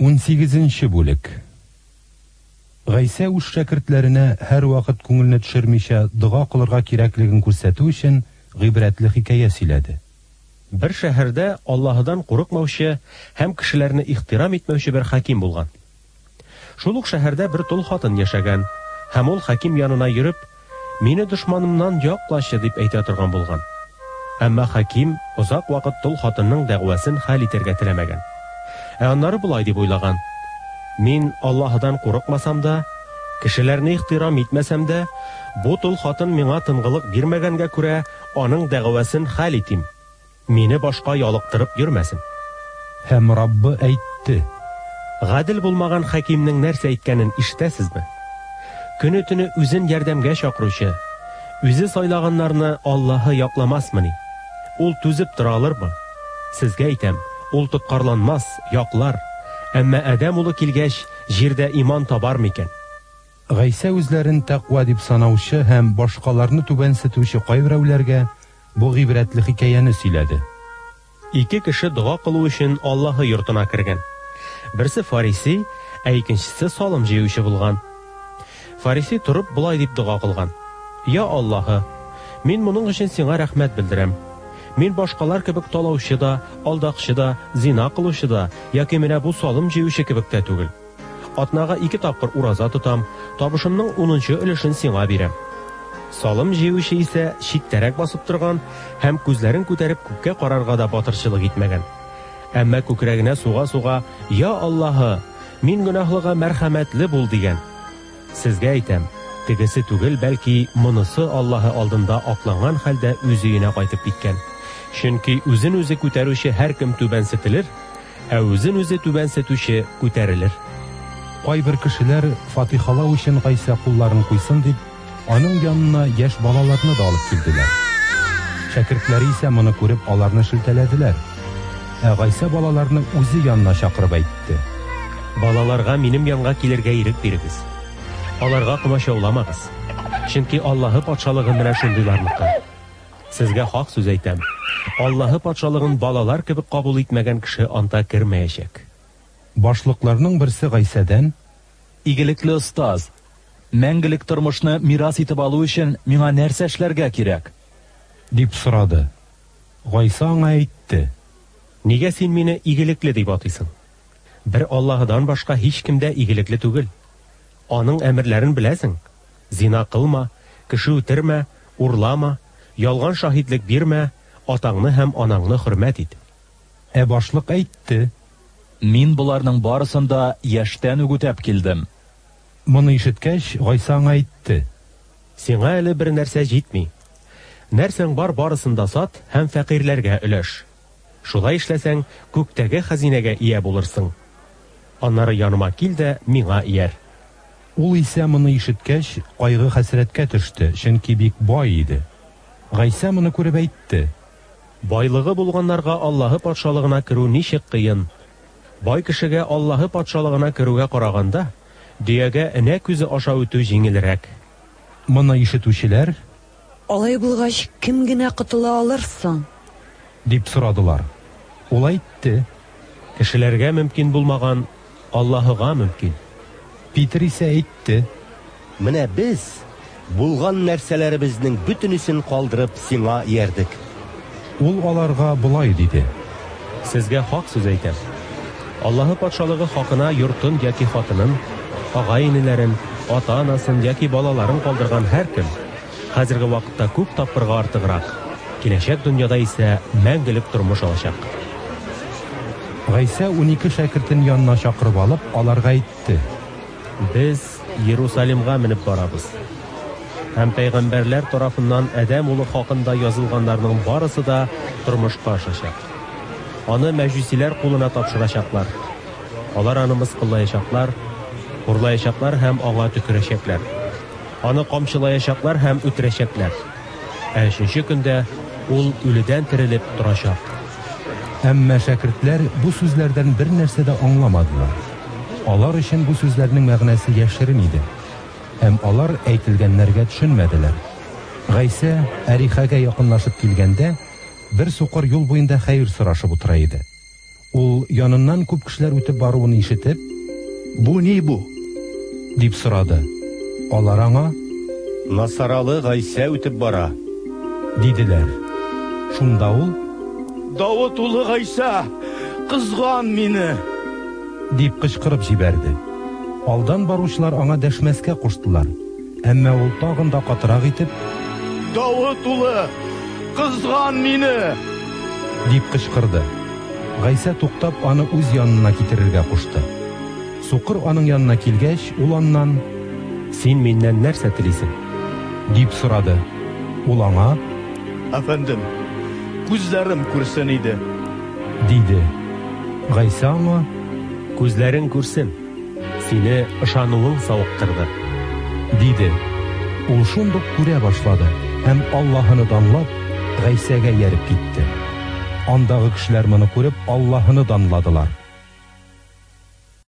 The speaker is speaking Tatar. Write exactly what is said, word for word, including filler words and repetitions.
унсигезенче бүлек. Гайса үз шәкертләренә һәр вакыт күңелне төшермичә дога кылырга кирәклеген күрсәтү өчен гыйбрәтле хикәя сөйләде. Бер шәһәрдә Аллаһыдан курыкмаучы һәм кешеләрне ихтирам итмәүче бер хаким булган. Шул ук шәһәрдә бер тол хатын яшәгән, һәм ул хаким янына йөреп, мине дошманымнан яклашы дип әйтә торган булган. Әмма хаким озак вакыт тол хатынның дәгъвасын хәл итәргә теләмәгән. Ә аннары булай дип уйлаган: мин Аллаһыдан курыкмасам да, кешеләрне ихтирам итмәсәм дә, бу тол хатын миңа тынгылык бирмәгәнгә күрә, аның дәгъвасын хәл итим. Мине башка ялыктырып йөрмәсен. Һәм Раббы әйтте: Гадел булмаган хакимның нәрсә әйткәнен ишетәсезме? Көне-төне үзен ярдәмгә чакыручы, үзе сайлаганнарны Аллаһы якламасмыни? Ул түзеп тора алырмы? Сезгә әйтәм, ул тоткарланмас, яклар. Әмма Адәм улы килгәч, җирдә иман табар микән? Гайса үзләрен тәкъва дип санаучы һәм башкаларны түбәнсетүче кайберәүләргә бу гыйбрәтле хикәяне сөйләде. Ике кеше дуга кылу өчен Аллаһы йортына кергән. Берсе фариси, ә икенчесе салым җыючы булган. Фариси турып булай дип дуга кылган: Я Аллаһы, мин моның өчен сиңа рәхмәт белдерәм. Мин башкалар кебек талаучы да, алдакчы да, зина кылучы да, яки менә бу салым җыючы кебек тә түгел. Атнага ике тапкыр ураза тотам, табышымның унынчы өлешен сиңа бирәм. Салым җыючы исә читтәрәк басып торган һәм күзләрен күтәреп күккә карарга да батырчылык итмәгән. Әмма күкрәгенә суга-суга: Я Аллаһы, мин гөнаһлыга мәрхәмәтле бул дигән. Сезгә әйтәм, тегесе түгел, бәлки монысы Аллаһы алдында акланган хәлдә үз өенә кайтып киткән. Чөнки үзен үзе күтәрүче һәркем түбәнсетелер, ә үзен үзе түбәнсетүче күтәрелер. Кайбер кешеләр фатихалау өчен Гайса кулларын куйсын дип, аның янына яшь балаларны да алып килделәр. Шәкертләре исә моны күреп аларны шелтәләделәр. Ә Гайса балаларны үзе янына чакырып әйтте: Балаларга минем янга килергә ирек бирегез. Аларга комачауламагыз. Чөнки Аллаһы патшалыгы менә шундыйларныкы. Сезгә хак сүз әйтәм. Аллаһы патшалыгын балалар кебек кабул итмәгән кеше анда кермәячәк. Башлыкларның берсе Гайсадан: Игелекле остаз, мәңгелек тормышны мирас итеп алу өчен миңа нәрсә эшләргә кирәк? дип сорады. Гайса аңа әйтте: Нигә син мине игелекле дип атыйсың? Бер Аллаһыдан башка һич кемдә игелекле түгел. Аның әмерләрен беләсең: зина кылма, кеше үтермә, урлама, ялган шаһидлек бирмә, атаңны һәм анаңны хөрмәт ит. Ә башлык әйтте: Мин буларның барысын да яшьтән үк үтәп килдем. Моны ишеткәч, Гайса аңа әйтте: Сиңа әле бер нәрсә җитми. Нәрсәң бар барысын да сат һәм фәкыйрьләргә өләш. Шулай эшләсәң, күктәге хәзинәгә ия булырсың. Аннары яныма кил дә миңа ияр. Ул исә моны ишеткәч, кайгы хәсрәткә төште, чөнки бик бай иде. Гайса моны күреп әйтте: Байлыгы булганнарга Аллаһы патшалыгына керү ничек кыен. Бай кешегә Аллаһы патшалыгына керүгә караганда, дөягә энә күзе аша үтү җиңелрәк. Моны ишетүчеләр: Алай булгач, кем генә котыла алырсың? дип сорадылар. Ул әйтте: Кешеләргә мөмкин булмаган Аллаһыга мөмкин. Питер исә әйтте: Менә без булган нәрсәләребезнең бөтенесен калдырып сиңа иярдек. Ул аларга булай диде: Сезгә хак сүз әйтәм. Аллаһы патшалыгы хакына йортын яки хатынын, агай-инеләрен, ата-анасын яки балаларын калдырган һәркем хәзерге вакытта күп тапкырга артыграк, киләчәк дөньяда исә мәңгелек тормыш алачак. Гайса унике шәкертен янына чакырып алып, аларга әйтте: Без Иерусалимга менеп барабыз. Һәм пәйгамбәрләр тарафыннан Адәм улы хакында язылганнарның барысы да тормышка ашачак. Аны мәҗүсиләр кулына тапшырачаклар. Алар аны мыскыллаячаклар, урлаячаклар һәм аңа төкерәчәкләр. Аны камчылаячаклар һәм үтерәчәкләр. Ә өченче көндә ул үледән терелеп торачак. Әмма шәкертләр бу сүзләрдән бер нәрсә дә аңламадылар. Алар өчен бу сүзләрнең мәгънәсе яшерен иде. Һәм алар әйтелгәннәргә төшенмәделәр. Гайса Әрихәгә якынлашып килгәндә, бер сукыр юл буенда хәер сорашып утыра иде. Ул яныннан күп кешеләр үтеп баруын ишетеп, Бу ни бу? дип сорады. Алар аңа Насаралы Гайса үтеп бара. диделәр. Шунда ул Давыт улы Гайса, кызган мине. дип кычкырып җибәрде. Алдан баручылар аңа дәшмәскә куштылар. Әмма ул тагын да катырак итеп Давыт улы, кызган мине. дип кычкырды. Гайса туктап аны үз янына китерергә кушты. Сукыр аның янына килгәч, ул аннан Син миннән нәрсә телисең? дип сорады. Ул аңа Әфәндем, күзләрем күрсен иде. диде. Гайса аңа Күзләрең күрсен. Сине ышануың савыктырды. диде. Ул шундук күрә башлады һәм Аллаһыны данлап Гайсәгә ярып китте. Андагы кешеләр моны күреп Аллаһыны данладылар.